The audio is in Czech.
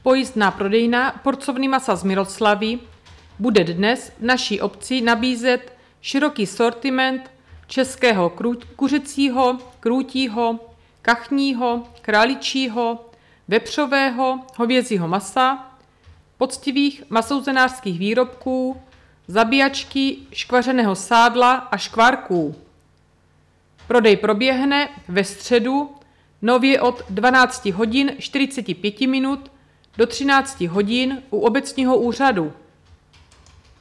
Pojízdná prodejna porcovny masa z Miroslavy bude dnes v naší obci nabízet široký sortiment českého kuřecího, krůtího, kachního, králičího, vepřového, hovězího masa, poctivých masouzenářských výrobků, zabíjačky, škvařeného sádla a škvárků. Prodej proběhne ve středu nově od 12 hodin 45 minut do 13 hodin u obecního úřadu.